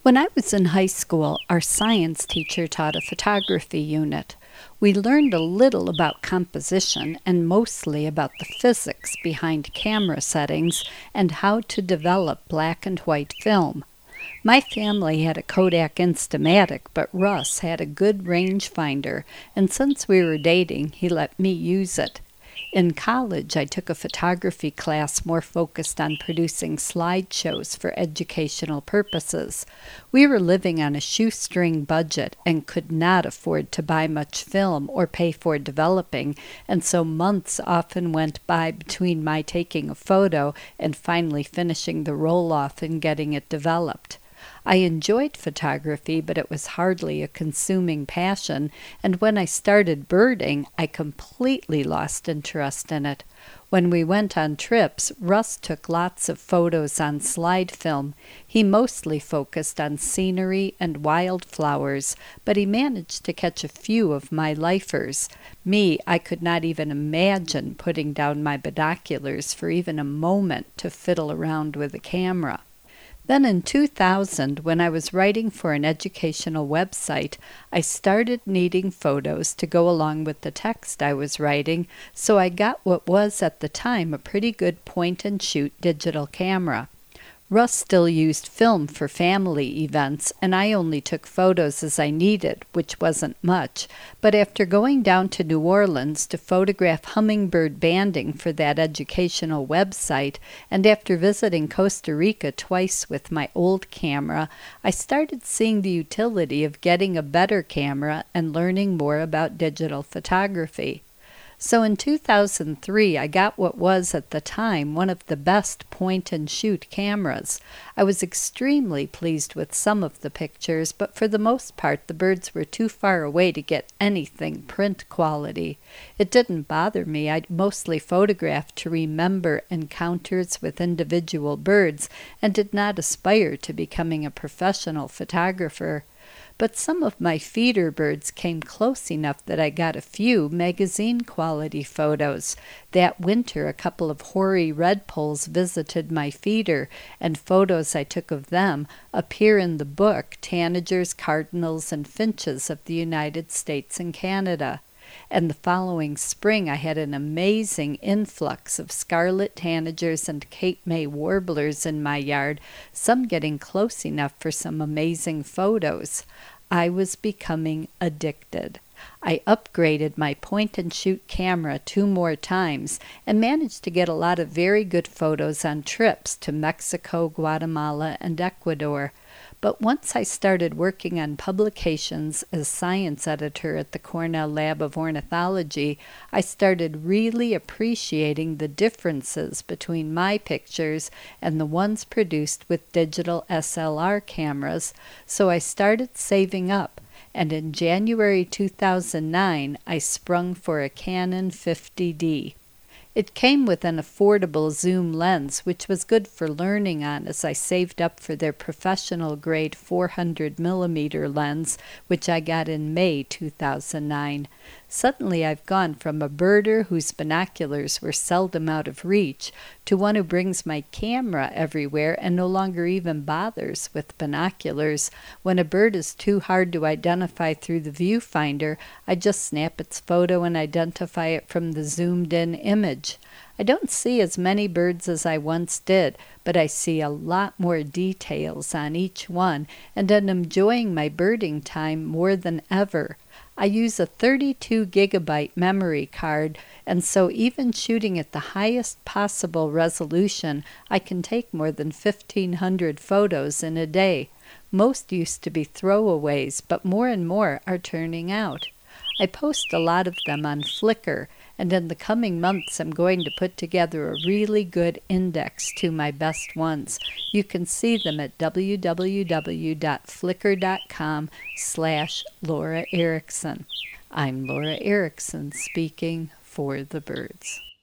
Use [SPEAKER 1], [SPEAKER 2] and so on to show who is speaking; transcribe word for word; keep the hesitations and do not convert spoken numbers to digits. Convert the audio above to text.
[SPEAKER 1] When I was in high school, our science teacher taught a photography unit. We learned a little about composition and mostly about the physics behind camera settings and how to develop black and white film. My family had a Kodak Instamatic, but Russ had a good rangefinder, and since we were dating, he let me use it. In college, I took a photography class more focused on producing slideshows for educational purposes. We were living on a shoestring budget and could not afford to buy much film or pay for developing, and so months often went by between my taking a photo and finally finishing the roll-off and getting it developed. I enjoyed photography, but it was hardly a consuming passion, and when I started birding, I completely lost interest in it. When we went on trips, Russ took lots of photos on slide film. He mostly focused on scenery and wildflowers, but he managed to catch a few of my lifers. Me, I could not even imagine putting down my binoculars for even a moment to fiddle around with a camera. Then in two thousand, when I was writing for an educational website, I started needing photos to go along with the text I was writing, so I got what was at the time a pretty good point-and-shoot digital camera. Russ still used film for family events, and I only took photos as I needed, which wasn't much. But after going down to New Orleans to photograph hummingbird banding for that educational website, and after visiting Costa Rica twice with my old camera, I started seeing the utility of getting a better camera and learning more about digital photography. So in two thousand three, I got what was at the time one of the best point-and-shoot cameras. I was extremely pleased with some of the pictures, but for the most part the birds were too far away to get anything print quality. It didn't bother me. I mostly photographed to remember encounters with individual birds and did not aspire to becoming a professional photographer. But some of my feeder birds came close enough that I got a few magazine-quality photos. That winter, a couple of hoary redpolls visited my feeder, and photos I took of them appear in the book Tanagers, Cardinals, and Finches of the United States and Canada. And the following spring I had an amazing influx of scarlet tanagers and Cape May warblers in my yard, some getting close enough for some amazing photos. I was becoming addicted. I upgraded my point-and-shoot camera two more times and managed to get a lot of very good photos on trips to Mexico, Guatemala, and Ecuador. But once I started working on publications as science editor at the Cornell Lab of Ornithology, I started really appreciating the differences between my pictures and the ones produced with digital S L R cameras, so I started saving up, and in January two thousand nine I sprung for a Canon fifty D. It came with an affordable zoom lens, which was good for learning on as I saved up for their professional-grade four hundred millimeter lens, which I got in May two thousand nine. Suddenly I've gone from a birder whose binoculars were seldom out of reach to one who brings my camera everywhere and no longer even bothers with binoculars. When a bird is too hard to identify through the viewfinder, I just snap its photo and identify it from the zoomed-in image. I don't see as many birds as I once did, but I see a lot more details on each one and am enjoying my birding time more than ever. I use a thirty-two gigabyte memory card, and so even shooting at the highest possible resolution, I can take more than fifteen hundred photos in a day. Most used to be throwaways, but more and more are turning out. I post a lot of them on Flickr, and in the coming months I'm going to put together a really good index to my best ones. You can see them at w w w dot flickr dot com slash Laura Erickson. I'm Laura Erickson speaking for the birds.